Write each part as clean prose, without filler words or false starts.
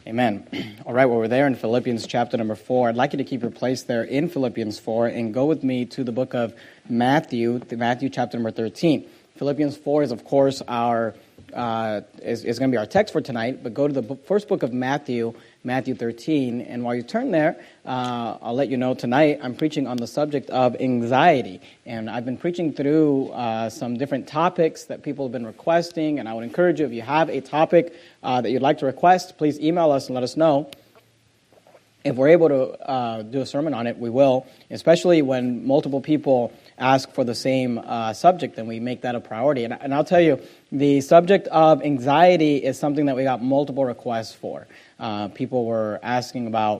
Amen. All right, well, we're there in Philippians chapter number 4. I'd like you to keep your place there in Philippians 4 and go with me to the book of Matthew chapter number 13. Philippians 4 is, of course, is going to be our text for tonight, but go to the first book of Matthew 13, and while you turn there, I'll let you know tonight I'm preaching on the subject of anxiety, and I've been preaching through some different topics that people have been requesting, and I would encourage you, if you have a topic that you'd like to request, please email us and let us know. If we're able to do a sermon on it, we will, especially when multiple people ask for the same subject, then we make that a priority. And I'll tell you, the subject of anxiety is something that we got multiple requests for. People were asking about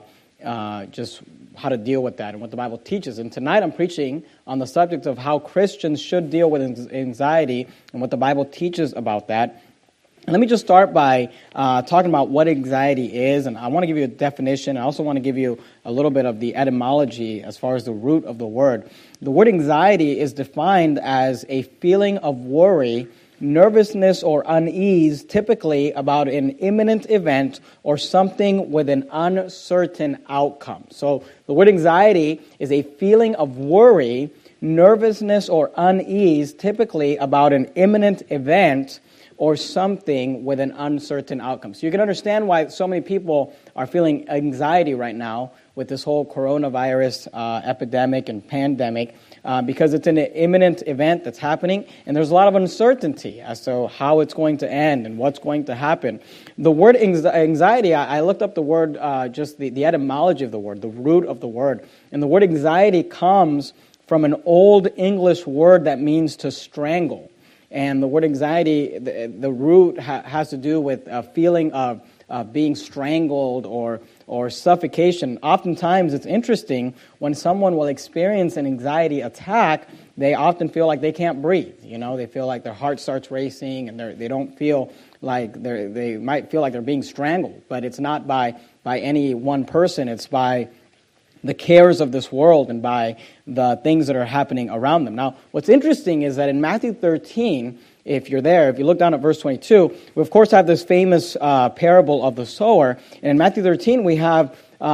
just how to deal with that and what the Bible teaches. And tonight I'm preaching on the subject of how Christians should deal with anxiety and what the Bible teaches about that. Let me just start by talking about what anxiety is, and I want to give you a definition. I also want to give you a little bit of the etymology as far as the root of the word. The word anxiety is defined as a feeling of worry, nervousness, or unease, typically about an imminent event or something with an uncertain outcome. So the word anxiety is a feeling of worry, nervousness, or unease, typically about an imminent event or something with an uncertain outcome. So you can understand why so many people are feeling anxiety right now with this whole coronavirus epidemic and pandemic, because it's an imminent event that's happening, and there's a lot of uncertainty as to how it's going to end and what's going to happen. The word anxiety, I looked up the word, just the etymology of the word, the root of the word, and the word anxiety comes from an Old English word that means to strangle. And the word anxiety, the root has to do with a feeling of being strangled or suffocation. Oftentimes, it's interesting, when someone will experience an anxiety attack, they often feel like they can't breathe. You know, they feel like their heart starts racing, and they don't feel like they might feel like they're being strangled. But it's not by any one person. It's by the cares of this world and by the things that are happening around them. Now, what's interesting is that in Matthew 13, if you're there, if you look down at verse 22, we of course have this famous parable of the sower. And in Matthew 13, we have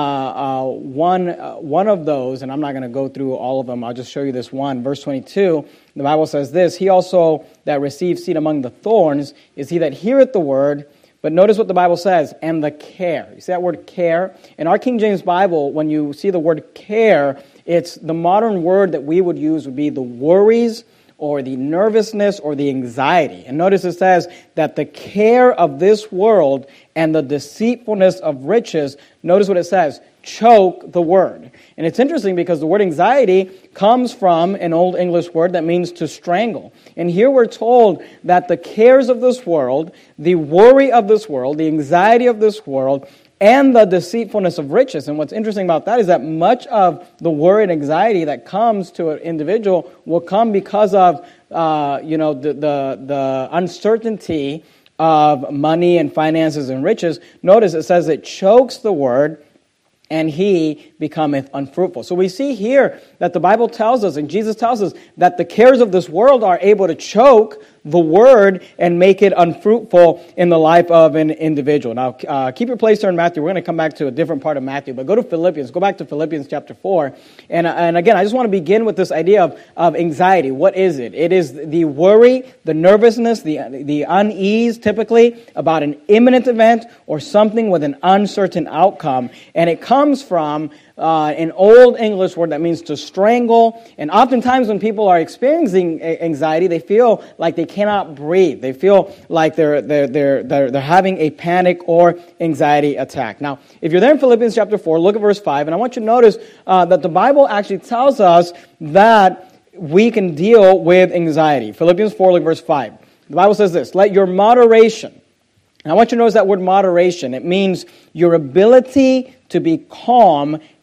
one of those, and I'm not going to go through all of them. I'll just show you this one. Verse 22, the Bible says this: "He also that receives seed among the thorns is he that heareth the word." But notice what the Bible says, "and the care." You see that word care? In our King James Bible, when you see the word care, it's the modern word that we would use would be the worries or the nervousness or the anxiety. And notice it says that the care of this world and the deceitfulness of riches, notice what it says, choke the word. And it's interesting because the word anxiety comes from an Old English word that means to strangle. And here we're told that the cares of this world, the worry of this world, the anxiety of this world, and the deceitfulness of riches. And what's interesting about that is that much of the worry and anxiety that comes to an individual will come because of the uncertainty of money and finances and riches. Notice it says it chokes the word, and he becometh unfruitful. So we see here that the Bible tells us, and Jesus tells us, that the cares of this world are able to choke the word and make it unfruitful in the life of an individual. Now, keep your place there in Matthew. We're going to come back to a different part of Matthew, but go to Philippians. Go back to Philippians chapter 4. And again, I just want to begin with this idea of anxiety. What is it? It is the worry, the nervousness, the unease, typically, about an imminent event or something with an uncertain outcome. And it comes from an Old English word that means to strangle. And oftentimes when people are experiencing anxiety, they feel like they cannot breathe. They feel like they're having a panic or anxiety attack. Now, if you're there in Philippians chapter 4, look at verse 5, and I want you to notice that the Bible actually tells us that we can deal with anxiety. Philippians 4, look at verse 5. The Bible says this: "Let your moderation," and I want you to notice that word moderation. It means your ability to be calm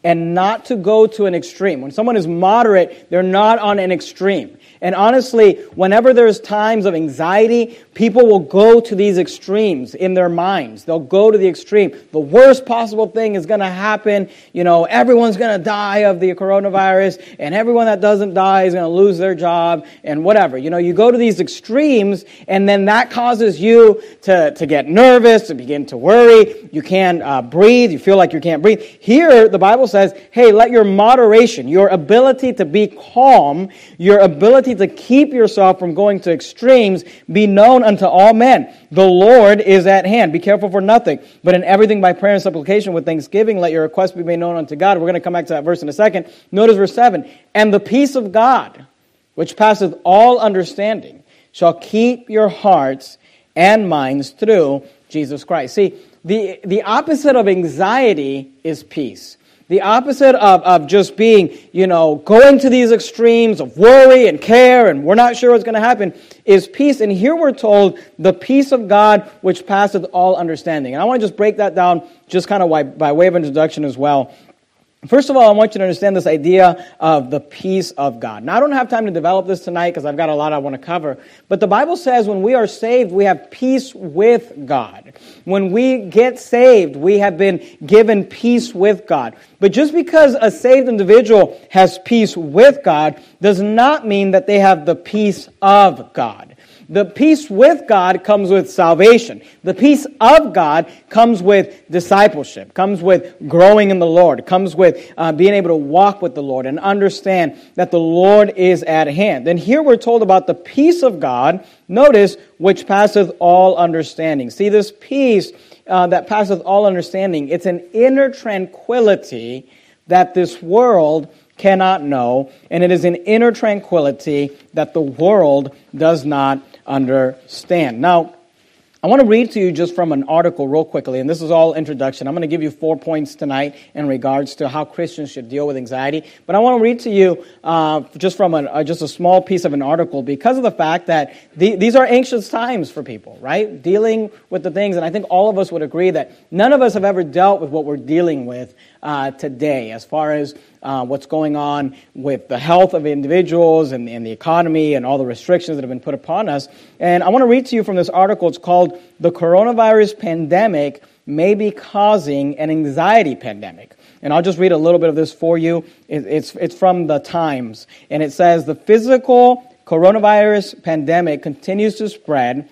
and not to go to an extreme. When someone is moderate, they're not on an extreme. And honestly, whenever there's times of anxiety, people will go to these extremes in their minds. They'll go to the extreme. The worst possible thing is going to happen. Everyone's going to die of the coronavirus, and everyone that doesn't die is going to lose their job, and whatever. You go to these extremes, and then that causes you to get nervous, to begin to worry. You can't breathe. You feel like you can't breathe. Here, the Bible says, hey, let your moderation, your ability to be calm, your ability to keep yourself from going to extremes be known unto all men. The Lord is at hand. Be careful for nothing, but in everything by prayer and supplication with thanksgiving, let your requests be made known unto God. We're going to come back to that verse in a second. Notice verse 7. And the peace of God, which passeth all understanding, shall keep your hearts and minds through Jesus Christ. See, the opposite of anxiety is peace. The opposite of just being, going to these extremes of worry and care and we're not sure what's going to happen is peace. And here we're told the peace of God which passeth all understanding. And I want to just break that down just kind of by way of introduction as well. First of all, I want you to understand this idea of the peace of God. Now, I don't have time to develop this tonight because I've got a lot I want to cover. But the Bible says when we are saved, we have peace with God. When we get saved, we have been given peace with God. But just because a saved individual has peace with God does not mean that they have the peace of God. The peace with God comes with salvation. The peace of God comes with discipleship, comes with growing in the Lord, comes with being able to walk with the Lord and understand that the Lord is at hand. And here we're told about the peace of God, notice, which passeth all understanding. See, this peace that passeth all understanding, it's an inner tranquility that this world cannot know, and it is an inner tranquility that the world does not understand. Now, I want to read to you just from an article real quickly, and this is all introduction. I'm going to give you 4 points tonight in regards to how Christians should deal with anxiety. But I want to read to you just from just a small piece of an article because of the fact that these are anxious times for people, right? Dealing with the things, and I think all of us would agree that none of us have ever dealt with what we're dealing with today as far as what's going on with the health of individuals and the economy and all the restrictions that have been put upon us. And I want to read to you from this article. It's called "The Coronavirus Pandemic May Be Causing an Anxiety Pandemic." And I'll just read a little bit of this for you. It's from the Times. And it says, the physical coronavirus pandemic continues to spread,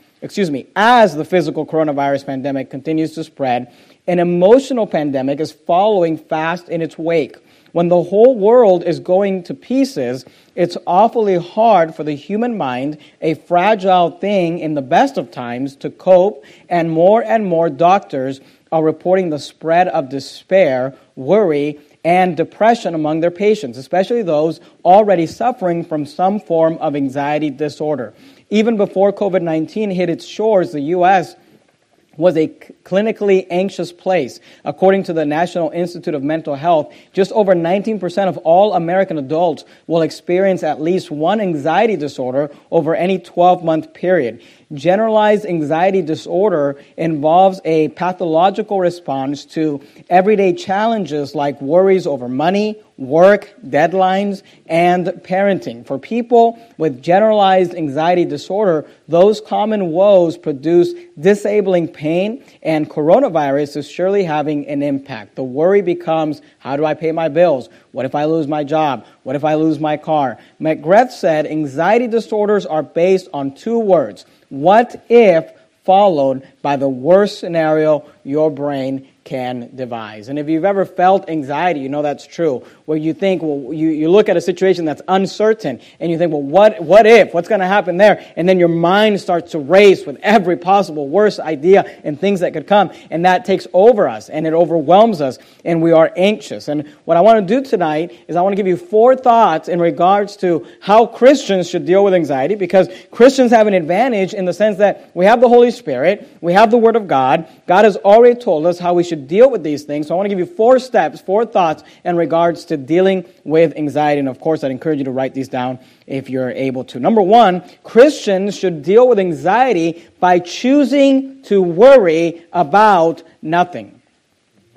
as the physical coronavirus pandemic continues to spread, an emotional pandemic is following fast in its wake. When the whole world is going to pieces, it's awfully hard for the human mind, a fragile thing in the best of times, to cope, and more doctors are reporting the spread of despair, worry, and depression among their patients, especially those already suffering from some form of anxiety disorder. Even before COVID-19 hit its shores, the U.S. was a clinically anxious place. According to the National Institute of Mental Health, just over 19% of all American adults will experience at least one anxiety disorder over any 12-month period. Generalized anxiety disorder involves a pathological response to everyday challenges like worries over money, work, deadlines, and parenting. For people with generalized anxiety disorder, those common woes produce disabling pain, and coronavirus is surely having an impact. The worry becomes, how do I pay my bills? What if I lose my job? What if I lose my car? McGrath said anxiety disorders are based on 2 words. What if, followed by the worst scenario your brain can devise. And if you've ever felt anxiety, you know that's true. Where you think, well, you look at a situation that's uncertain, and you think, well, what if? What's going to happen there? And then your mind starts to race with every possible worst idea and things that could come, and that takes over us, and it overwhelms us, and we are anxious. And what I want to do tonight is I want to give you 4 thoughts in regards to how Christians should deal with anxiety, because Christians have an advantage in the sense that we have the Holy Spirit, we have the Word of God. God has already told us how we should deal with these things. So I want to give you 4 steps, 4 thoughts in regards to dealing with anxiety. And of course, I'd encourage you to write these down if you're able to. Number 1, Christians should deal with anxiety by choosing to worry about nothing.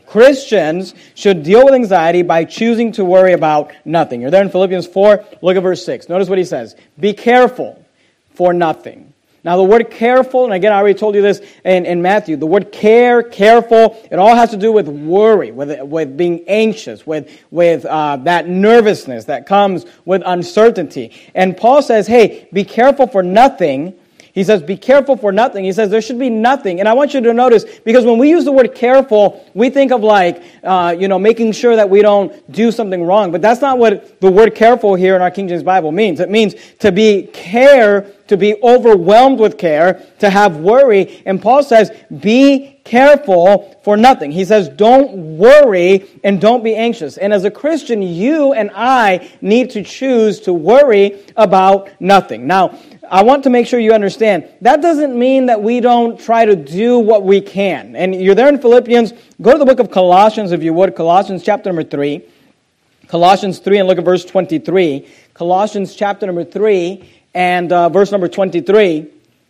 Christians should deal with anxiety by choosing to worry about nothing. You're there in Philippians 4, look at verse 6. Notice what he says. Be careful for nothing. Now the word careful, and again I already told you this in Matthew, the word careful, it all has to do with worry, with being anxious, with that nervousness that comes with uncertainty. And Paul says, hey, be careful for nothing. He says, be careful for nothing. He says, there should be nothing. And I want you to notice, because when we use the word careful, we think of making sure that we don't do something wrong. But that's not what the word careful here in our King James Bible means. It means to be overwhelmed with care, to have worry. And Paul says, be careful for nothing. He says, don't worry and don't be anxious. And as a Christian, you and I need to choose to worry about nothing. Now, I want to make sure you understand, that doesn't mean that we don't try to do what we can. And you're there in Philippians, go to the book of Colossians if you would, Colossians chapter number 3. Colossians 3 and look at verse 23. Colossians chapter number 3 and verse number 23.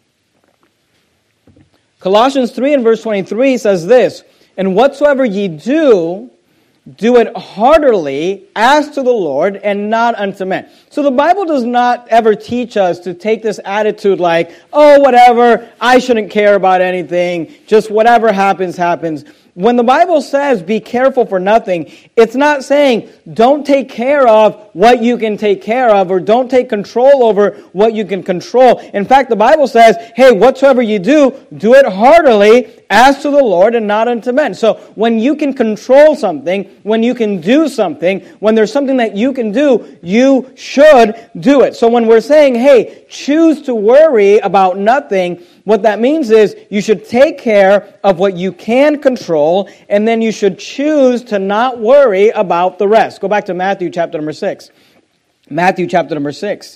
Colossians 3 and verse 23 says this, and whatsoever ye do it heartily as to the Lord and not unto men. So the Bible does not ever teach us to take this attitude like, oh, whatever, I shouldn't care about anything, just whatever happens, happens. When the Bible says be careful for nothing, it's not saying don't take care of what you can take care of or don't take control over what you can control. In fact, the Bible says, hey, whatsoever you do it heartily as to the Lord and not unto men. So when you can control something, when you can do something, when there's something that you can do, you should do it. So when we're saying, hey, choose to worry about nothing, what that means is you should take care of what you can control, and then you should choose to not worry about the rest. Go back to Matthew chapter number 6. Matthew chapter number 6.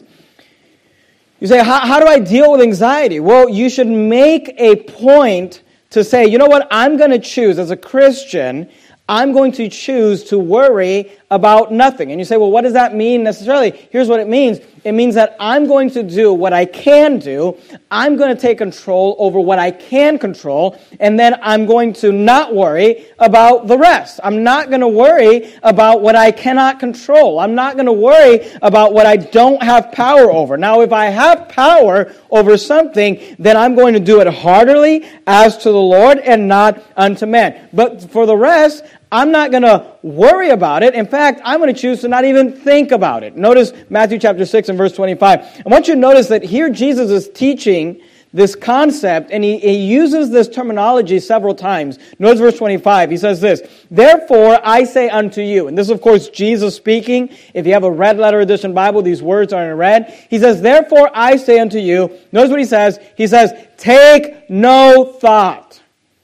You say, how do I deal with anxiety? Well, you should make a point to say, you know what, I'm going to choose as a Christian, I'm going to choose to worry about nothing. And you say, well, what does that mean necessarily? Here's what it means. It means that I'm going to do what I can do. I'm going to take control over what I can control. And then I'm going to not worry about the rest. I'm not going to worry about what I cannot control. I'm not going to worry about what I don't have power over. Now, if I have power over something, then I'm going to do it heartily as to the Lord and not unto men. But for the rest, I'm not going to worry about it. In fact, I'm going to choose to not even think about it. Notice Matthew chapter 6 and verse 25. I want you to notice that here Jesus is teaching this concept, and he uses this terminology several times. Notice verse 25. He says this, therefore I say unto you, and this is of course Jesus speaking. If you have a red letter edition Bible, these words are in red. He says, therefore I say unto you, notice what he says. He says, take no thought.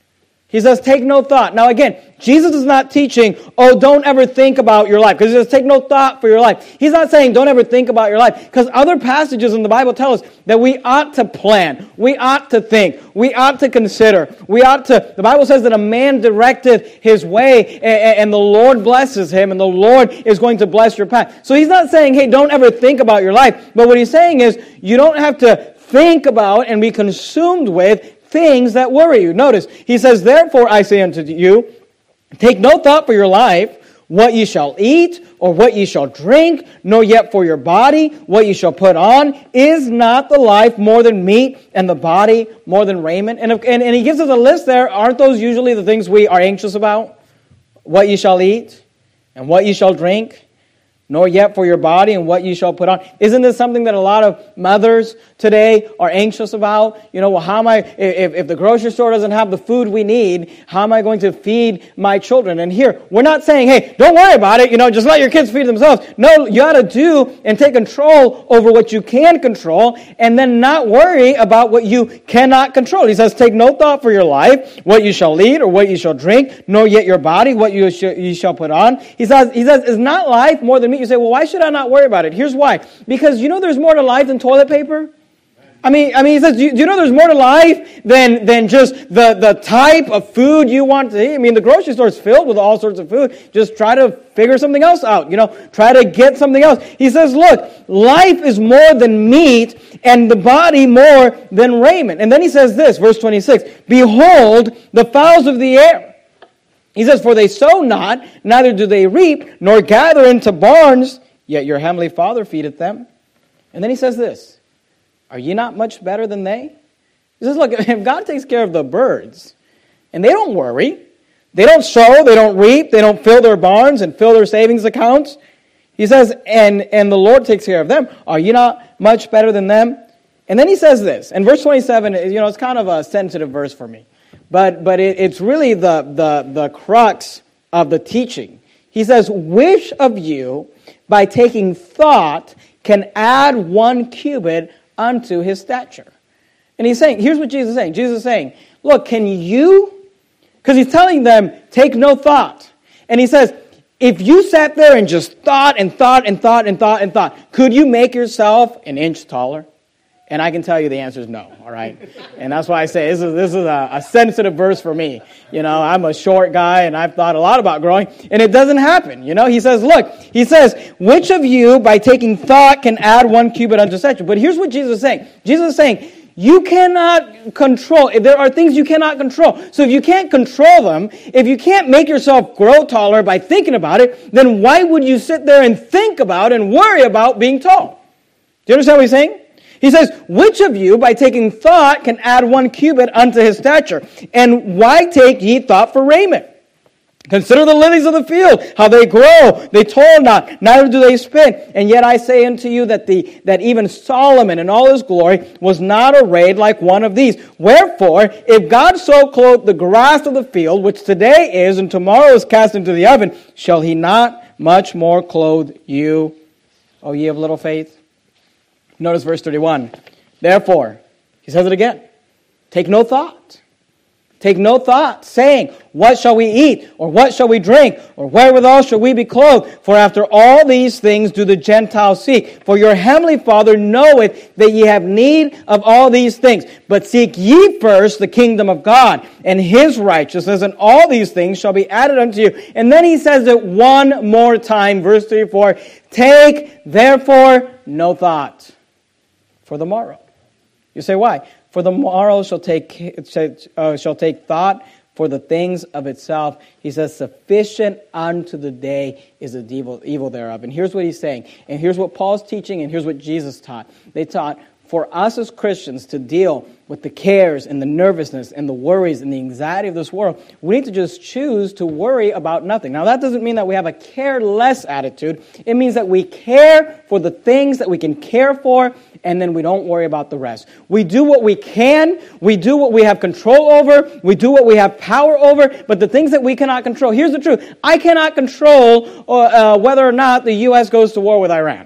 He says, take no thought. Now again, Jesus is not teaching, oh, don't ever think about your life. Because he says, take no thought for your life. He's not saying, don't ever think about your life. Because other passages in the Bible tell us that we ought to plan. We ought to think. We ought to consider. The Bible says that a man directed his way and the Lord blesses him and the Lord is going to bless your path. So he's not saying, hey, don't ever think about your life. But what he's saying is, you don't have to think about and be consumed with things that worry you. Notice, he says, therefore I say unto you, take no thought for your life, what ye shall eat, or what ye shall drink, nor yet for your body, what ye shall put on. Is not the life more than meat, and the body more than raiment? And he gives us a list there. Aren't those usually the things we are anxious about? What ye shall eat, and what ye shall drink, nor yet for your body and what you shall put on. Isn't this something that a lot of mothers today are anxious about? You know, well, how am I, if the grocery store doesn't have the food we need, how am I going to feed my children? And here, we're not saying, hey, don't worry about it, just let your kids feed themselves. No, you ought to do and take control over what you can control and then not worry about what you cannot control. He says, take no thought for your life, what you shall eat or what you shall drink, nor yet your body, what you shall put on. He says, is not life more than meat? You say, well, why should I not worry about it? Here's why. Because there's more to life than toilet paper. I mean, he says, do you know there's more to life than just the type of food you want to eat? I mean, the grocery store is filled with all sorts of food. Just try to figure something else out. Try to get something else. He says, look, life is more than meat and the body more than raiment. And then he says this, verse 26, behold, the fowls of the air. He says, for they sow not, neither do they reap, nor gather into barns, yet your heavenly Father feedeth them. And then he says this, are ye not much better than they? He says, look, if God takes care of the birds, and they don't worry, they don't sow, they don't reap, they don't fill their barns and fill their savings accounts, he says, and the Lord takes care of them, are ye not much better than them? And then he says this, and verse 27, it's kind of a sensitive verse for me. But it's really the crux of the teaching. He says, which of you, by taking thought, can add 1 cubit unto his stature? And he's saying, here's what Jesus is saying. Jesus is saying, look, can you, because he's telling them, take no thought. And he says, if you sat there and just thought and thought and thought and thought and thought, could you make yourself an inch taller? And I can tell you the answer is no, all right? And that's why I say this is a sensitive verse for me. I'm a short guy, and I've thought a lot about growing, and it doesn't happen. He says, look, which of you, by taking thought, can add 1 cubit unto stature? But here's what Jesus is saying. Jesus is saying, you cannot control. There are things you cannot control. So if you can't control them, if you can't make yourself grow taller by thinking about it, then why would you sit there and think about and worry about being tall? Do you understand what he's saying? He says, which of you, by taking thought, can add 1 cubit unto his stature? And why take ye thought for raiment? Consider the lilies of the field, how they grow, they toil not, neither do they spin. And yet I say unto you that even Solomon in all his glory was not arrayed like one of these. Wherefore, if God so clothe the grass of the field, which today is and tomorrow is cast into the oven, shall he not much more clothe you, O ye of little faith? Notice verse 31. Therefore, he says it again, take no thought. Take no thought, saying, what shall we eat? Or what shall we drink? Or wherewithal shall we be clothed? For after all these things do the Gentiles seek. For your heavenly Father knoweth that ye have need of all these things. But seek ye first the kingdom of God and his righteousness, and all these things shall be added unto you. And then he says it one more time, verse 34, take therefore no thought for the morrow. You say, why? For the morrow shall take thought for the things of itself. He says, sufficient unto the day is the evil thereof. And here's what he's saying. And here's what Paul's teaching, and here's what Jesus taught. They taught for us as Christians to deal with the cares and the nervousness and the worries and the anxiety of this world, we need to just choose to worry about nothing. Now, that doesn't mean that we have a careless attitude. It means that we care for the things that we can care for, and then we don't worry about the rest. We do what we can. We do what we have control over. We do what we have power over. But the things that we cannot control, here's the truth. I cannot control whether or not the U.S. goes to war with Iran.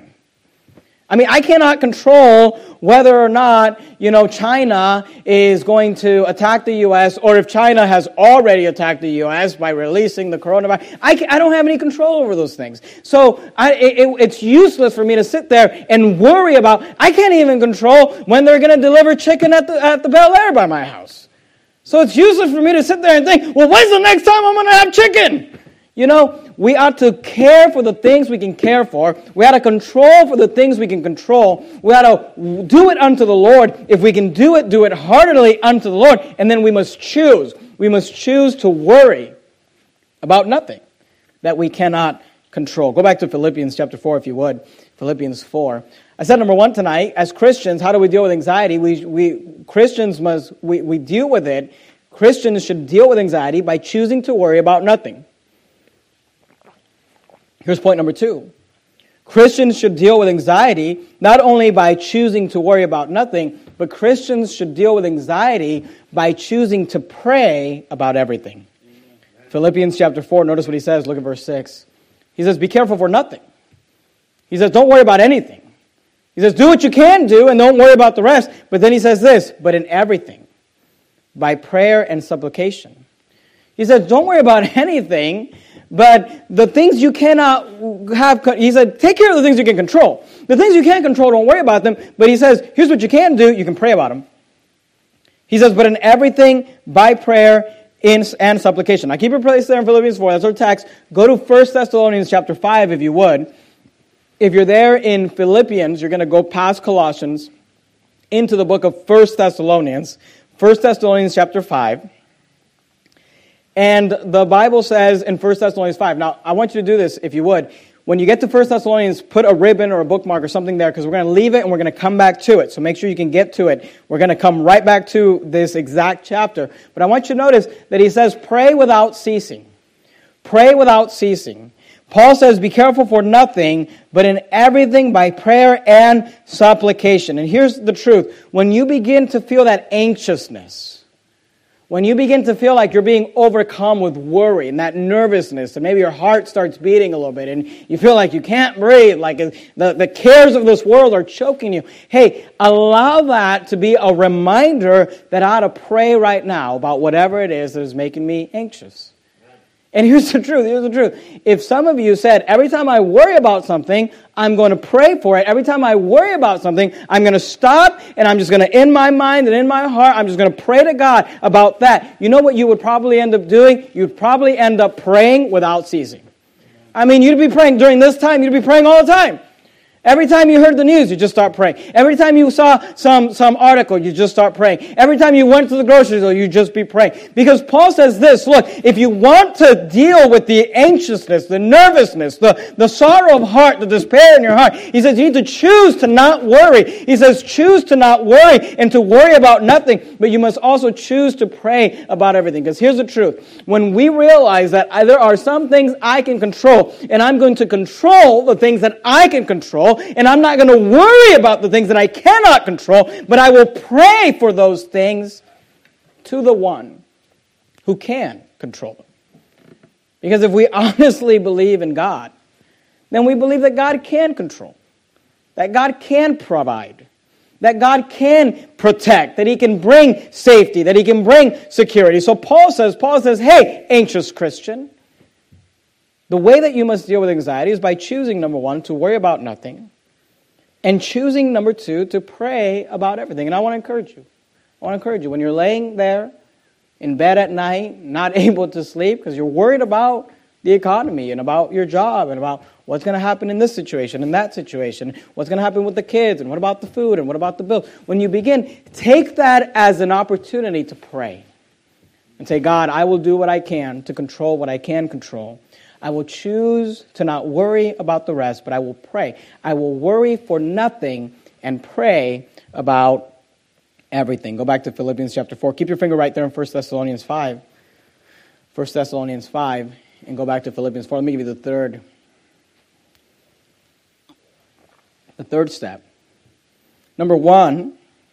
I cannot control whether or not, China is going to attack the U.S. or if China has already attacked the U.S. by releasing the coronavirus. I don't have any control over those things. So it's useless for me to sit there and worry about, I can't even control when they're going to deliver chicken at the Bel Air by my house. So it's useless for me to sit there and think, well, when's the next time I'm going to have chicken? We ought to care for the things we can care for. We ought to control for the things we can control. We ought to do it unto the Lord. If we can do it heartily unto the Lord. And then we must choose. We must choose to worry about nothing that we cannot control. Go back to Philippians chapter 4, if you would. Philippians 4. I said number 1 tonight, as Christians, how do we deal with anxiety? Christians deal with it. Christians should deal with anxiety by choosing to worry about nothing. Here's point number 2. Christians should deal with anxiety not only by choosing to worry about nothing, but Christians should deal with anxiety by choosing to pray about everything. Philippians chapter 4, notice what he says. Look at verse 6. He says, be careful for nothing. He says, don't worry about anything. He says, do what you can do and don't worry about the rest. But then he says this, but in everything, by prayer and supplication. He says, don't worry about anything, but the things you cannot have, he said, take care of the things you can control. The things you can't control, don't worry about them. But he says, here's what you can do, you can pray about them. He says, but in everything, by prayer and supplication. Now keep your place there in Philippians 4, that's our text. Go to 1 Thessalonians chapter 5, if you would. If you're there in Philippians, you're going to go past Colossians into the book of 1 Thessalonians. 1 Thessalonians chapter 5. And the Bible says in 1 Thessalonians 5. Now, I want you to do this, if you would. When you get to 1 Thessalonians, put a ribbon or a bookmark or something there, because we're going to leave it and we're going to come back to it. So make sure you can get to it. We're going to come right back to this exact chapter. But I want you to notice that he says, pray without ceasing. Pray without ceasing. Paul says, be careful for nothing, but in everything by prayer and supplication. And here's the truth. When you begin to feel that anxiousness, when you begin to feel like you're being overcome with worry and that nervousness, and maybe your heart starts beating a little bit, and you feel like you can't breathe, like the cares of this world are choking you, hey, allow that to be a reminder that I ought to pray right now about whatever it is that is making me anxious. And here's the truth. If some of you said, every time I worry about something, I'm going to pray for it. Every time I worry about something, I'm going to stop and I'm just going to, in my mind and in my heart, I'm just going to pray to God about that. You know what you would probably end up doing? You'd probably end up praying without ceasing. I mean, you'd be praying during this time, you'd be praying all the time. Every time you heard the news, you just start praying. Every time you saw some article, you just start praying. Every time you went to the grocery store, you just be praying. Because Paul says this, look, if you want to deal with the anxiousness, the nervousness, the sorrow of heart, the despair in your heart, he says you need to choose to not worry. He says choose to not worry and to worry about nothing, but you must also choose to pray about everything. Because here's the truth. When we realize that there are some things I can control, and I'm going to control the things that I can control, and I'm not going to worry about the things that I cannot control, but I will pray for those things to the one who can control them. Because if we honestly believe in God, then we believe that God can control, that God can provide, that God can protect, that He can bring safety, that He can bring security. So Paul says, hey, anxious Christian, the way that you must deal with anxiety is by choosing, number one, to worry about nothing, and choosing, number two, to pray about everything. And I want to encourage you. When you're laying there in bed at night, not able to sleep because you're worried about the economy and about your job and about what's going to happen in this situation and that situation, what's going to happen with the kids and what about the food and what about the bills. When you begin, take that as an opportunity to pray and say, God, I will do what I can to control what I can control. I will choose to not worry about the rest, but I will pray. I will worry for nothing and pray about everything. Go back to Philippians chapter 4. Keep your finger right there in 1 Thessalonians 5. 1 Thessalonians 5, and go back to Philippians 4. Let me give you the third step. Number one,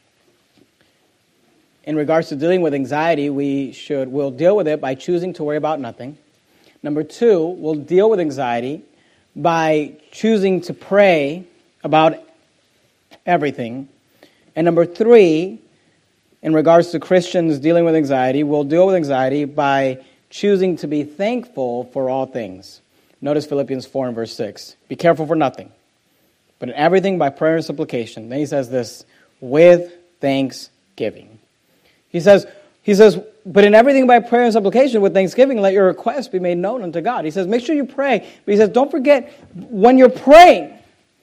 in regards to dealing with anxiety, we'll deal with it by choosing to worry about nothing. Number two, we'll deal with anxiety by choosing to pray about everything. And number three, in regards to Christians dealing with anxiety, we'll deal with anxiety by choosing to be thankful for all things. Notice Philippians 4 and verse 6. Be careful for nothing, but in everything by prayer and supplication. Then he says this, with thanksgiving. He says, but in everything by prayer and supplication with thanksgiving, let your requests be made known unto God. He says, make sure you pray. But he says, don't forget, when you're praying,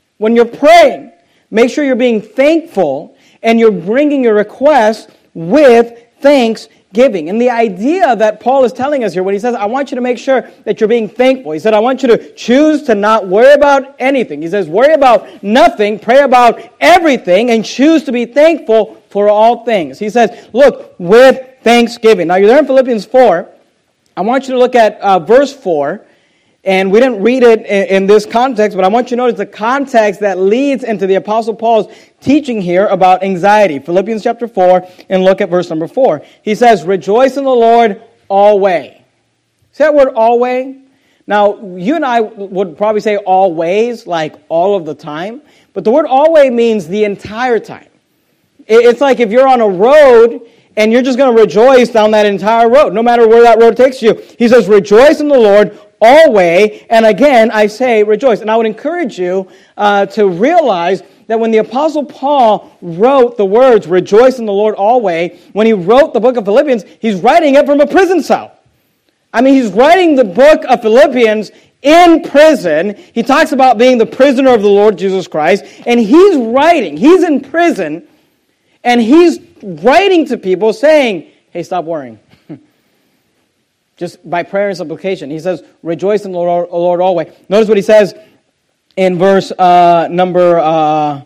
make sure you're being thankful and you're bringing your requests with thanksgiving. And the idea that Paul is telling us here, when he says, I want you to make sure that you're being thankful. He said, I want you to choose to not worry about anything. He says, worry about nothing, pray about everything, and choose to be thankful for all things. He says, look, with thanksgiving. Now, you're there in Philippians 4. I want you to look at verse 4. And we didn't read it in this context, but I want you to notice the context that leads into the Apostle Paul's teaching here about anxiety. Philippians chapter 4, and look at verse number 4. He says, rejoice in the Lord always. See that word always? Now, you and I would probably say always, like all of the time. But the word always means the entire time. It's like if you're on a road and you're just going to rejoice down that entire road, no matter where that road takes you. He says, rejoice in the Lord always. And again, I say rejoice. And I would encourage you to realize that when the Apostle Paul wrote the words, rejoice in the Lord always, when he wrote the book of Philippians, he's writing it from a prison cell. I mean, he's writing the book of Philippians in prison. He talks about being the prisoner of the Lord Jesus Christ. And he's in prison, and he's writing to people saying, hey, stop worrying. just by prayer and supplication. He says, rejoice in the Lord always. Notice what he says in verse number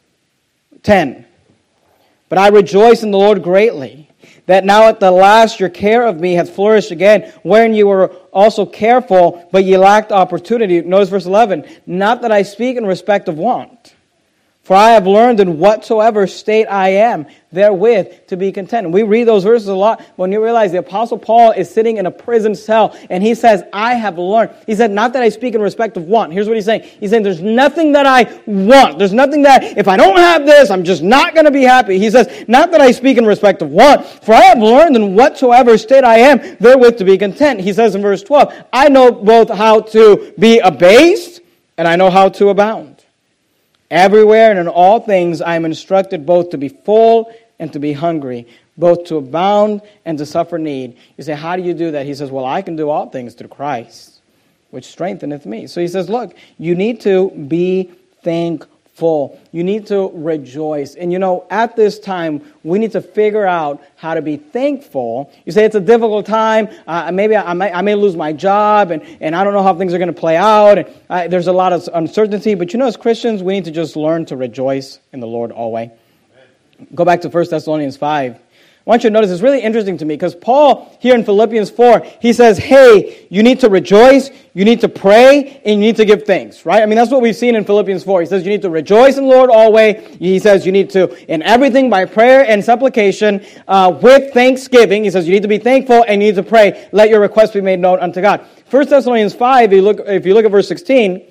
10. But I rejoice in the Lord greatly, that now at the last your care of me hath flourished again, wherein you were also careful, but ye lacked opportunity. Notice verse 11. Not that I speak in respect of want, for I have learned in whatsoever state I am, therewith to be content. And we read those verses a lot when you realize the Apostle Paul is sitting in a prison cell, and he says, I have learned. He said, not that I speak in respect of want. Here's what he's saying. He's saying, there's nothing that I want. There's nothing that, if I don't have this, I'm just not going to be happy. He says, not that I speak in respect of want, for I have learned in whatsoever state I am, therewith to be content. He says in verse 12, I know both how to be abased, and I know how to abound. Everywhere and in all things I am instructed both to be full and to be hungry, both to abound and to suffer need. You say, how do you do that? He says, well, I can do all things through Christ, which strengtheneth me. So he says, look, you need to be thankful. You need to rejoice. And at this time, we need to figure out how to be thankful. You say it's a difficult time. Maybe I may lose my job, and I don't know how things are going to play out. And there's a lot of uncertainty. But as Christians, we need to just learn to rejoice in the Lord always. Go back to 1 Thessalonians 5. I want you to notice, it's really interesting to me, because Paul, here in Philippians 4, he says, hey, you need to rejoice, you need to pray, and you need to give thanks, right? I mean, that's what we've seen in Philippians 4. He says you need to rejoice in the Lord always. He says you need to, in everything, by prayer and supplication, with thanksgiving. He says you need to be thankful and you need to pray. Let your requests be made known unto God. 1 Thessalonians 5, if you look at verse 16,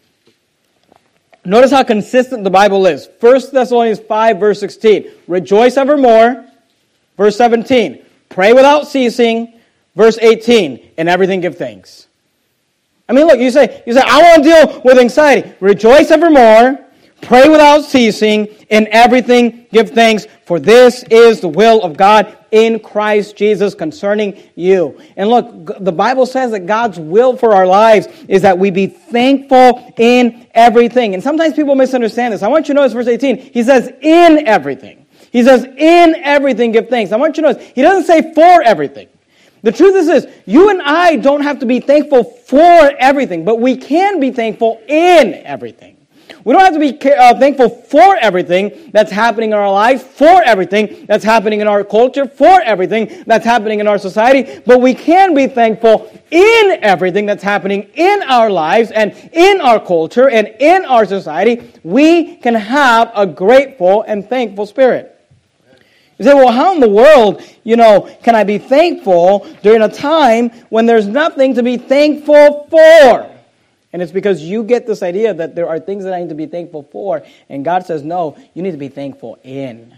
notice how consistent the Bible is. 1 Thessalonians 5, verse 16, rejoice evermore. Verse 17, pray without ceasing. Verse 18, in everything give thanks. I mean, look, you say, I want to deal with anxiety. Rejoice evermore, pray without ceasing, in everything give thanks, for this is the will of God in Christ Jesus concerning you. And look, the Bible says that God's will for our lives is that we be thankful in everything. And sometimes people misunderstand this. I want you to notice verse 18. He says, in everything. He says, in everything give thanks. I want you to notice, he doesn't say for everything. The truth is this, you and I don't have to be thankful for everything, but we can be thankful in everything. We don't have to be thankful for everything that's happening in our lives, for everything that's happening in our culture, for everything that's happening in our society, but we can be thankful in everything that's happening in our lives and in our culture and in our society. We can have a grateful and thankful spirit. You say, well, how in the world, can I be thankful during a time when there's nothing to be thankful for? And it's because you get this idea that there are things that I need to be thankful for. And God says, no, you need to be thankful in.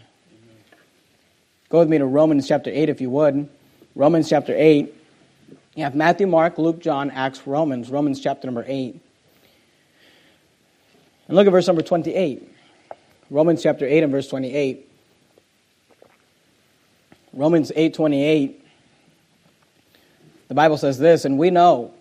Go with me to Romans chapter 8, if you would. Romans chapter 8. You have Matthew, Mark, Luke, John, Acts, Romans. Romans chapter number 8. And look at verse number 28. Romans chapter 8 and verse 28. Romans 8:28. The Bible says this, and we know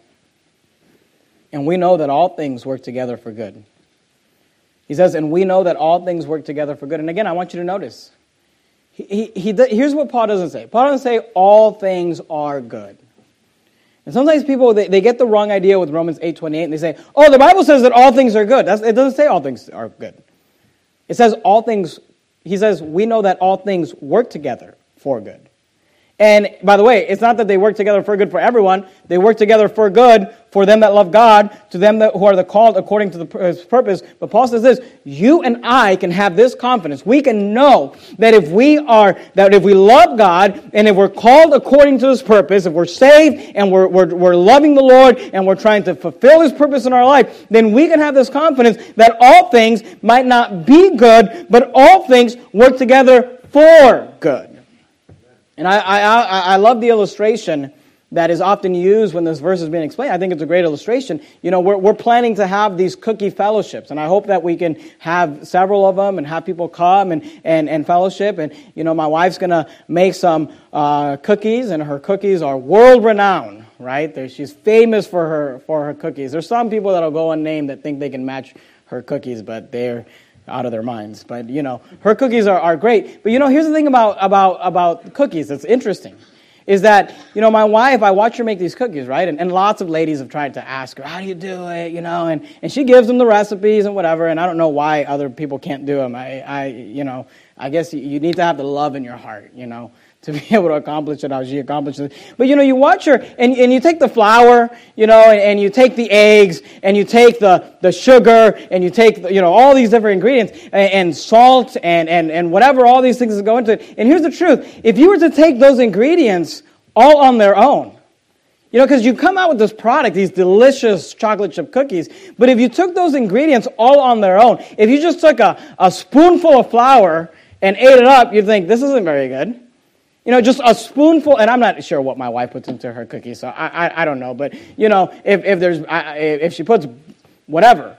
that all things work together for good. He says, and we know that all things work together for good. And again, I want you to notice, here's what Paul doesn't say. Paul doesn't say all things are good. And sometimes people, they get the wrong idea with Romans 8:28, and they say, oh, the Bible says that all things are good. It doesn't say all things are good. It says all things, he says, we know that all things work together for good. And by the way, it's not that they work together for good for everyone. They work together for good for them that love God, to them who are the called according to His purpose. But Paul says this, you and I can have this confidence. We can know that if we love God and if we're called according to His purpose, if we're saved and we're loving the Lord and we're trying to fulfill His purpose in our life, then we can have this confidence that all things might not be good, but all things work together for good. And I love the illustration that is often used when this verse is being explained. I think it's a great illustration. We're planning to have these cookie fellowships, and I hope that we can have several of them and have people come and fellowship. And, my wife's going to make some cookies, and her cookies are world-renowned, right? She's famous for her cookies. There's some people that will go unnamed that think they can match her cookies, but they're out of their minds. But, her cookies are great. But, here's the thing about cookies that's interesting. is that, my wife, I watch her make these cookies, right? And lots of ladies have tried to ask her, how do you do it, and she gives them the recipes and whatever, and I don't know why other people can't do them. I guess you need to have the love in your heart, to be able to accomplish it how she accomplishes it. But, you watch her, and you take the flour, and you take the eggs, and you take the sugar, and you take, all these different ingredients, and salt, and whatever all these things that go into it. And here's the truth. If you were to take those ingredients all on their own, because you come out with this product, these delicious chocolate chip cookies, but if you took those ingredients all on their own, if you just took a spoonful of flour and ate it up, you'd think, this isn't very good. Just a spoonful, and I'm not sure what my wife puts into her cookies, so I don't know. But if she puts whatever,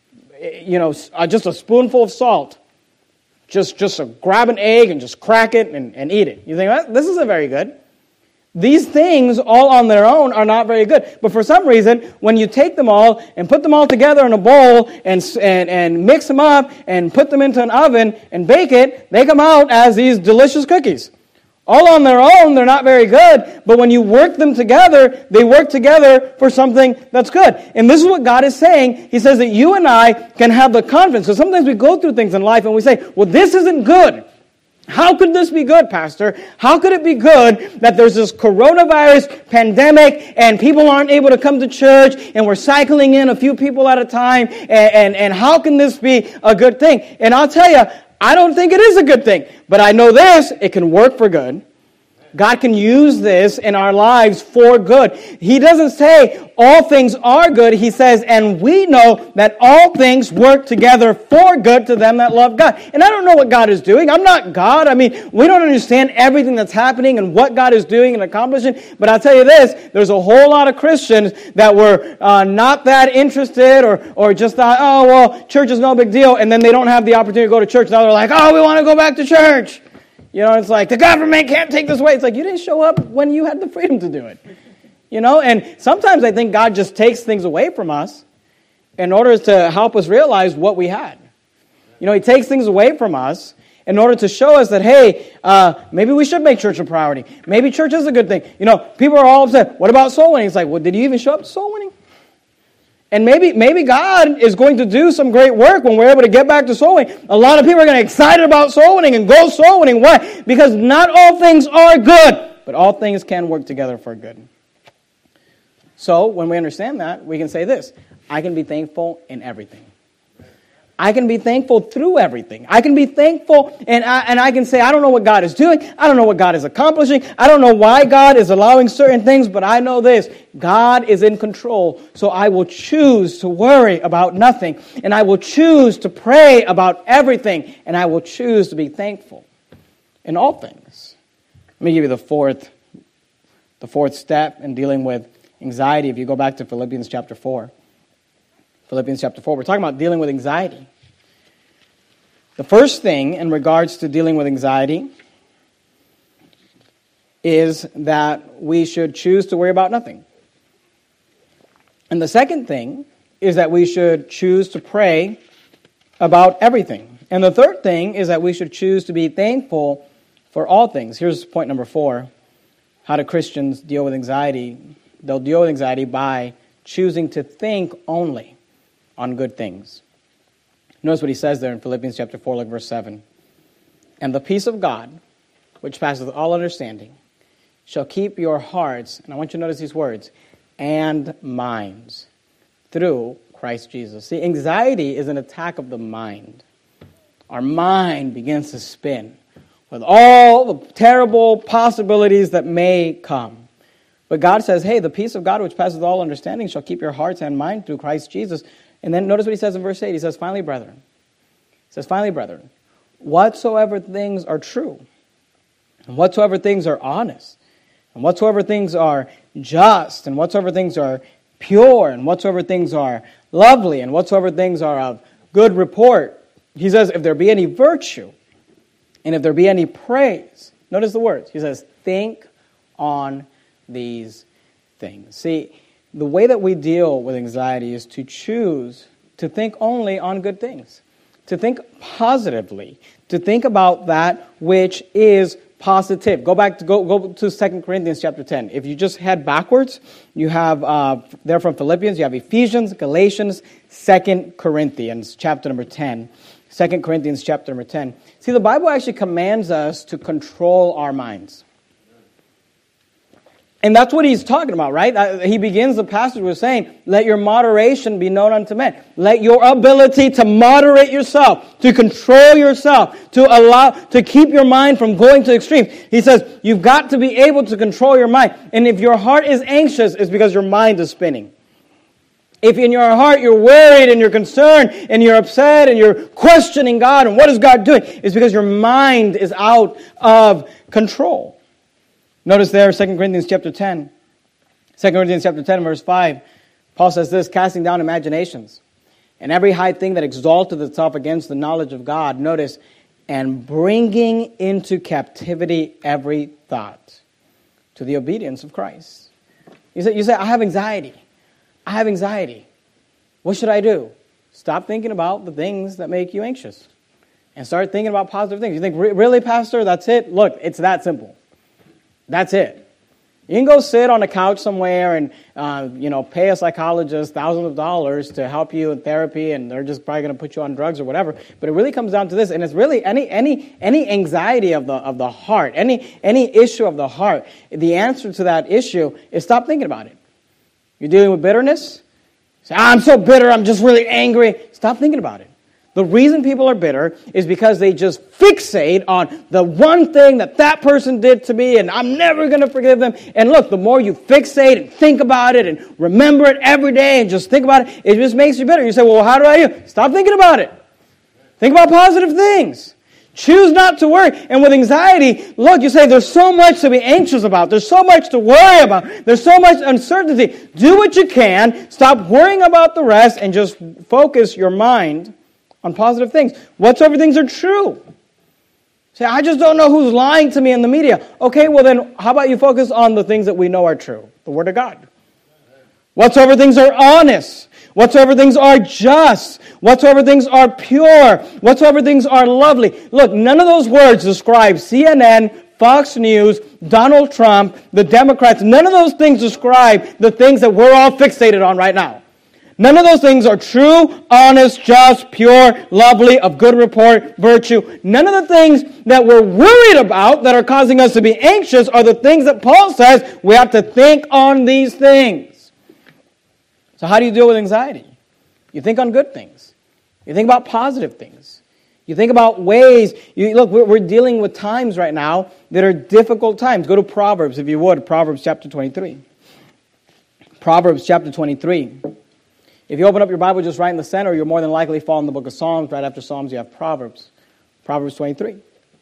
just a spoonful of salt, just grab an egg and just crack it and eat it. You think, well, this isn't very good. These things all on their own are not very good. But for some reason, when you take them all and put them all together in a bowl and mix them up and put them into an oven and bake it, they come out as these delicious cookies. All on their own, they're not very good, but when you work them together, they work together for something that's good. And this is what God is saying. He says that you and I can have the confidence. So sometimes we go through things in life and we say, well, this isn't good. How could this be good, Pastor? How could it be good that there's this coronavirus pandemic and people aren't able to come to church and we're cycling in a few people at a time? And how can this be a good thing? And I'll tell you, I don't think it is a good thing, but I know this, it can work for good. God can use this in our lives for good. He doesn't say all things are good. He says, and we know that all things work together for good to them that love God. And I don't know what God is doing. I'm not God. I mean, we don't understand everything that's happening and what God is doing and accomplishing. But I'll tell you this, there's a whole lot of Christians that were not that interested or just thought, oh, well, church is no big deal. And then they don't have the opportunity to go to church. Now they're like, oh, we want to go back to church. It's like, the government can't take this away. It's like, you didn't show up when you had the freedom to do it. And sometimes I think God just takes things away from us in order to help us realize what we had. He takes things away from us in order to show us that, hey, maybe we should make church a priority. Maybe church is a good thing. People are all upset. What about soul winning? It's like, well, did you even show up to soul winning? And maybe God is going to do some great work when we're able to get back to soul winning. A lot of people are going to get excited about soul winning and go soul winning. Why? Because not all things are good, but all things can work together for good. So when we understand that, we can say this: I can be thankful in everything. I can be thankful through everything. I can be thankful and I can say, I don't know what God is doing. I don't know what God is accomplishing. I don't know why God is allowing certain things, but I know this: God is in control. So I will choose to worry about nothing. And I will choose to pray about everything. And I will choose to be thankful in all things. Let me give you the fourth step in dealing with anxiety. If you go back to Philippians chapter 4. Philippians chapter 4, we're talking about dealing with anxiety. The first thing in regards to dealing with anxiety is that we should choose to worry about nothing. And the second thing is that we should choose to pray about everything. And the third thing is that we should choose to be thankful for all things. Here's point number 4. How do Christians deal with anxiety? They'll deal with anxiety by choosing to think only on good things. Notice what he says there in Philippians chapter 4, look verse 7. And the peace of God, which passeth all understanding, shall keep your hearts, and I want you to notice these words, and minds, through Christ Jesus. See, anxiety is an attack of the mind. Our mind begins to spin with all the terrible possibilities that may come. But God says, hey, the peace of God, which passeth all understanding, shall keep your hearts and mind through Christ Jesus. And then notice what he says in verse 8. He says, finally, brethren, whatsoever things are true, and whatsoever things are honest, and whatsoever things are just, and whatsoever things are pure, and whatsoever things are lovely, and whatsoever things are of good report. He says, if there be any virtue, and if there be any praise, notice the words. He says, think on these things. See, the way that we deal with anxiety is to choose to think only on good things, to think positively, to think about that which is positive. Go to 2 Corinthians chapter 10. If you just head backwards, you have, there from Philippians, you have Ephesians, Galatians, 2 Corinthians chapter number 10. 2 Corinthians chapter number 10. See, the Bible actually commands us to control our minds. And that's what he's talking about, right? He begins the passage with saying, let your moderation be known unto men. Let your ability to moderate yourself, to control yourself, to keep your mind from going to extremes. He says, you've got to be able to control your mind. And if your heart is anxious, it's because your mind is spinning. If in your heart you're worried and you're concerned and you're upset and you're questioning God and what is God doing, it's because your mind is out of control. Notice there, 2 Corinthians chapter 10. 2 Corinthians chapter 10, verse 5. Paul says this, casting down imaginations and every high thing that exalteth itself against the knowledge of God. Notice, and bringing into captivity every thought to the obedience of Christ. You say, I have anxiety. I have anxiety. What should I do? Stop thinking about the things that make you anxious and start thinking about positive things. You think, really, Pastor, that's it? Look, it's that simple. That's it. You can go sit on a couch somewhere and, pay a psychologist thousands of dollars to help you in therapy, and they're just probably going to put you on drugs or whatever. But it really comes down to this, and it's really any anxiety of the heart, any issue of the heart. The answer to that issue is stop thinking about it. You're dealing with bitterness? Say, I'm so bitter, I'm just really angry. Stop thinking about it. The reason people are bitter is because they just fixate on the one thing that person did to me and I'm never going to forgive them. And look, the more you fixate and think about it and remember it every day and just think about it, it just makes you bitter. You say, well, how do I do? Stop thinking about it. Think about positive things. Choose not to worry. And with anxiety, look, you say there's so much to be anxious about. There's so much to worry about. There's so much uncertainty. Do what you can. Stop worrying about the rest and just focus your mind on positive things. Whatsoever things are true. Say, I just don't know who's lying to me in the media. Okay, well then, how about you focus on the things that we know are true? The Word of God. Whatsoever things are honest. Whatsoever things are just. Whatsoever things are pure. Whatsoever things are lovely. Look, none of those words describe CNN, Fox News, Donald Trump, the Democrats. None of those things describe the things that we're all fixated on right now. None of those things are true, honest, just, pure, lovely, of good report, virtue. None of the things that we're worried about that are causing us to be anxious are the things that Paul says we have to think on these things. So how do you deal with anxiety? You think on good things. You think about positive things. You think about ways. Look, we're dealing with times right now that are difficult times. Go to Proverbs, if you would. Proverbs chapter 23. Proverbs chapter 23. If you open up your Bible just right in the center, you'll more than likely fall in the book of Psalms. Right after Psalms, you have Proverbs. Proverbs 23.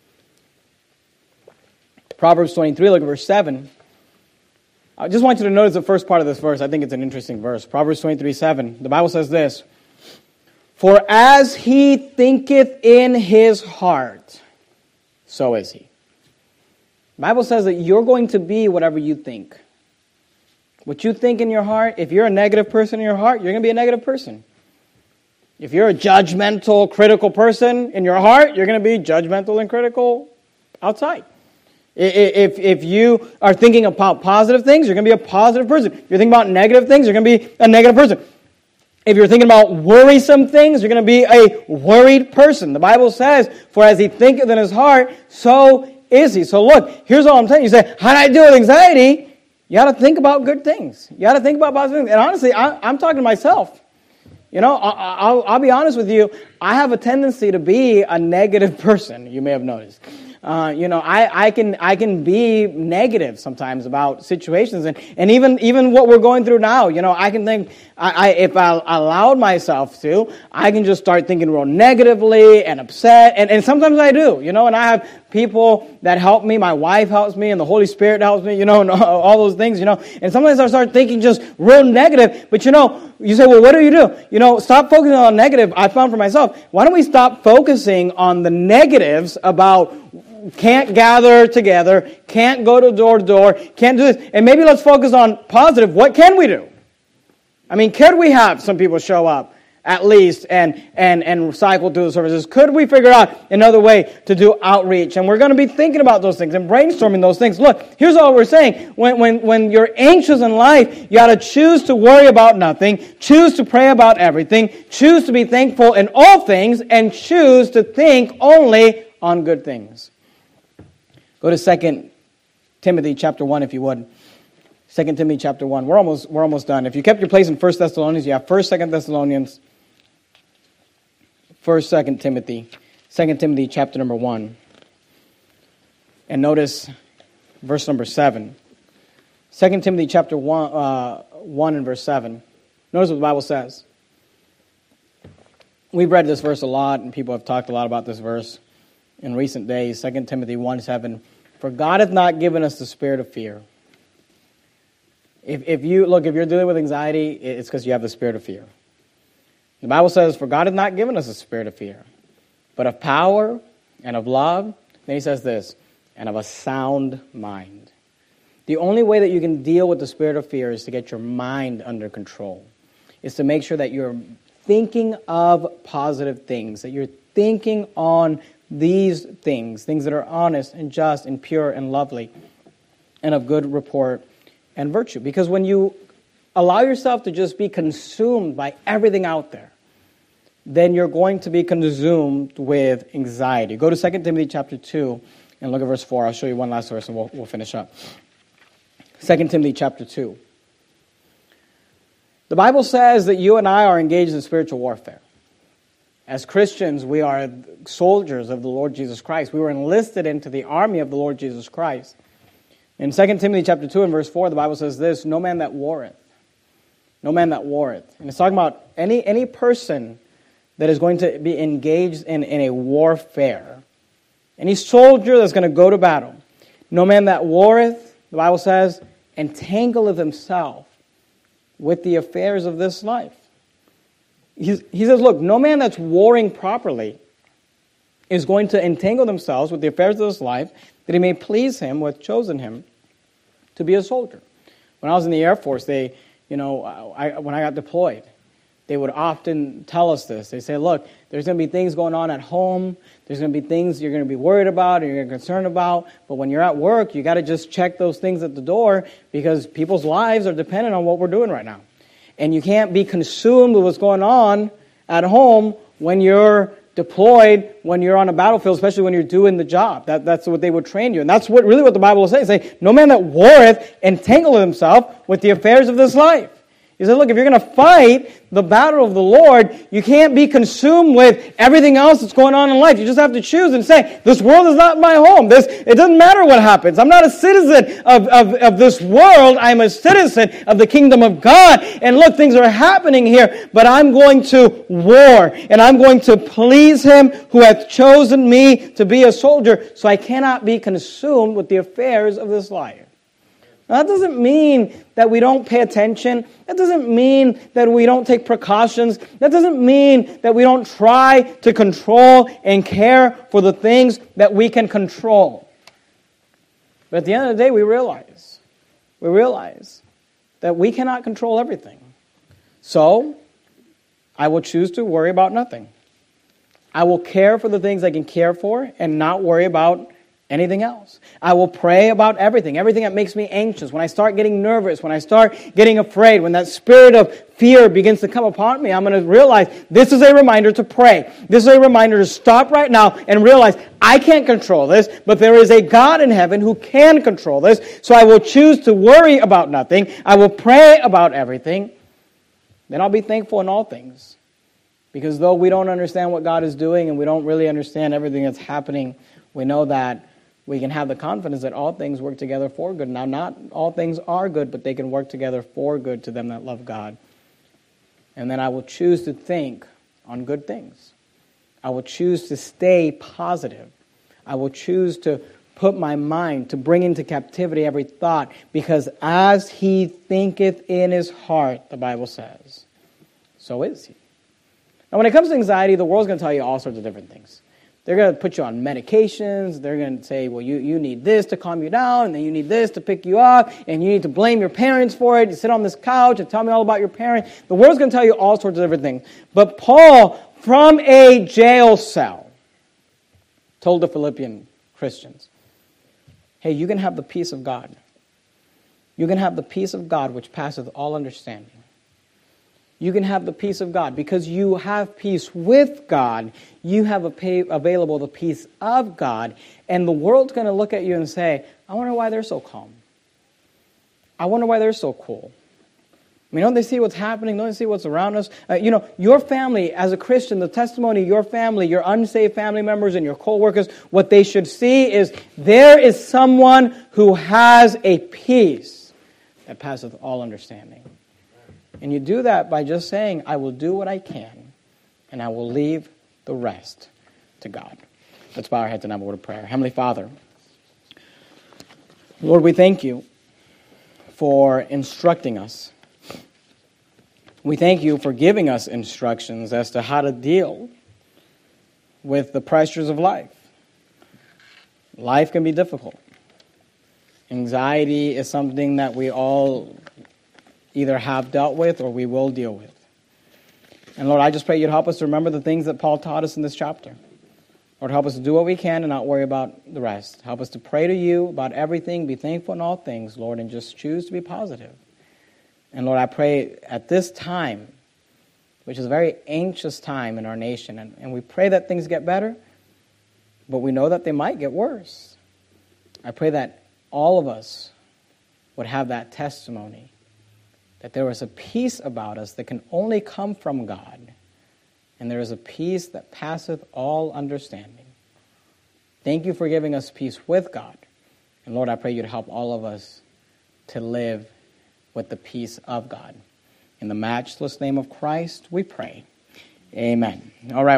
Proverbs 23, look at verse 7. I just want you to notice the first part of this verse. I think it's an interesting verse. Proverbs 23, 7. The Bible says this. For as he thinketh in his heart, so is he. The Bible says that you're going to be whatever you think. What you think in your heart, if you're a negative person in your heart, you're going to be a negative person. If you're a judgmental, critical person in your heart, you're going to be judgmental and critical outside. If you are thinking about positive things, you're going to be a positive person. If you're thinking about negative things, you're going to be a negative person. If you're thinking about worrisome things, you're going to be a worried person. The Bible says, for as he thinketh in his heart, so is he. So look, here's all I'm telling you. You say, how do I deal with anxiety? You got to think about good things. You got to think about positive things. And honestly, I'm talking to myself. You know, I'll be honest with you. I have a tendency to be a negative person. You may have noticed. I can be negative sometimes about situations, and even what we're going through now. You know, I can think if I allowed myself to, I can just start thinking real negatively and upset, and sometimes I do. You know, and I have people that help me. My wife helps me, and the Holy Spirit helps me. You know, and all those things. You know, and sometimes I start thinking just real negative. But you know, you say, well, what do? You know, stop focusing on negative. I found for myself. Why don't we stop focusing on the negatives about can't gather together, can't go to door, can't do this. And maybe let's focus on positive. What can we do? I mean, could we have some people show up at least, and cycle through the services? Could we figure out another way to do outreach? And we're going to be thinking about those things and brainstorming those things. Look, here's all we're saying. When you're anxious in life, you got to choose to worry about nothing, choose to pray about everything, choose to be thankful in all things, and choose to think only on good things. Go to 2 Timothy chapter 1, if you would. 2 Timothy chapter 1. We're almost done. If you kept your place in 1 Thessalonians, you have 1st, 2nd Thessalonians, 1st, 2nd Timothy, 2 Timothy chapter number 1. And notice verse number 7. 2 Timothy chapter 1 and verse 7. Notice what the Bible says. We've read this verse a lot, and people have talked a lot about this verse in recent days. 2 Timothy 1:7. For God hath not given us the spirit of fear. If you're dealing with anxiety, it's because you have the spirit of fear. The Bible says, for God hath not given us a spirit of fear, but of power and of love. Then he says this, and of a sound mind. The only way that you can deal with the spirit of fear is to get your mind under control. Is to make sure that you're thinking of positive things, that you're thinking on these things that are honest and just and pure and lovely and of good report and virtue. Because when you allow yourself to just be consumed by everything out there, then you're going to be consumed with anxiety. Go to 2 Timothy chapter 2 and look at verse 4. I'll show you one last verse and we'll finish up. 2 Timothy chapter 2. The Bible says that you and I are engaged in spiritual warfare. As Christians, we are soldiers of the Lord Jesus Christ. We were enlisted into the army of the Lord Jesus Christ. In 2 Timothy chapter 2 and verse 4, the Bible says this, no man that warreth. No man that warreth. And it's talking about any person that is going to be engaged in a warfare. Any soldier that's going to go to battle. No man that warreth, the Bible says, entangleth himself with the affairs of this life. He says, look, no man that's warring properly is going to entangle themselves with the affairs of this life, that he may please him who hath chosen him to be a soldier. When I was in the Air Force, when I got deployed, they would often tell us this. They say, look, there's going to be things going on at home. There's going to be things you're going to be worried about and you're concerned about. But when you're at work, you got to just check those things at the door because people's lives are dependent on what we're doing right now. And you can't be consumed with what's going on at home when you're deployed, when you're on a battlefield, especially when you're doing the job. That's what they would train you. And that's what the Bible will say. Say, no man that warreth entangleth himself with the affairs of this life. He said, look, if you're going to fight the battle of the Lord, you can't be consumed with everything else that's going on in life. You just have to choose and say, this world is not my home. It doesn't matter what happens. I'm not a citizen of this world. I'm a citizen of the kingdom of God. And look, things are happening here, but I'm going to war, and I'm going to please him who hath chosen me to be a soldier, so I cannot be consumed with the affairs of this life. Now, that doesn't mean that we don't pay attention. That doesn't mean that we don't take precautions. That doesn't mean that we don't try to control and care for the things that we can control. But at the end of the day, we realize that we cannot control everything. So, I will choose to worry about nothing. I will care for the things I can care for and not worry about anything else. I will pray about everything that makes me anxious. When I start getting nervous, when I start getting afraid, when that spirit of fear begins to come upon me, I'm going to realize this is a reminder to pray. This is a reminder to stop right now and realize I can't control this, but there is a God in heaven who can control this. So I will choose to worry about nothing. I will pray about everything. Then I'll be thankful in all things. Because though we don't understand what God is doing and we don't really understand everything that's happening, we know that we can have the confidence that all things work together for good. Now, not all things are good, but they can work together for good to them that love God. And then I will choose to think on good things. I will choose to stay positive. I will choose to put my mind, to bring into captivity every thought, because as he thinketh in his heart, the Bible says, so is he. Now, when it comes to anxiety, the world's going to tell you all sorts of different things. They're going to put you on medications. They're going to say, well, you need this to calm you down, and then you need this to pick you up, and you need to blame your parents for it. You sit on this couch and tell me all about your parents. The world's going to tell you all sorts of different things. But Paul, from a jail cell, told the Philippian Christians, hey, you can have the peace of God. You can have the peace of God which passeth all understanding. You can have the peace of God. Because you have peace with God, you have available the peace of God. And the world's going to look at you and say, I wonder why they're so calm. I wonder why they're so cool. I mean, don't they see what's happening? Don't they see what's around us? Your family, as a Christian, the testimony of your family, your unsaved family members and your co-workers, what they should see is there is someone who has a peace that passeth all understanding. And you do that by just saying, I will do what I can, and I will leave the rest to God. Let's bow our heads and have a word of prayer. Heavenly Father, Lord, we thank you for instructing us. We thank you for giving us instructions as to how to deal with the pressures of life. Life can be difficult. Anxiety is something that we all either have dealt with or we will deal with. And Lord, I just pray you'd help us to remember the things that Paul taught us in this chapter. Lord, help us to do what we can and not worry about the rest. Help us to pray to you about everything, be thankful in all things, Lord, and just choose to be positive. And Lord, I pray at this time, which is a very anxious time in our nation, and we pray that things get better, but we know that they might get worse. I pray that all of us would have that testimony, that there is a peace about us that can only come from God, and there is a peace that passeth all understanding. Thank you for giving us peace with God. And Lord, I pray you'd help all of us to live with the peace of God. In the matchless name of Christ, we pray. Amen. All right.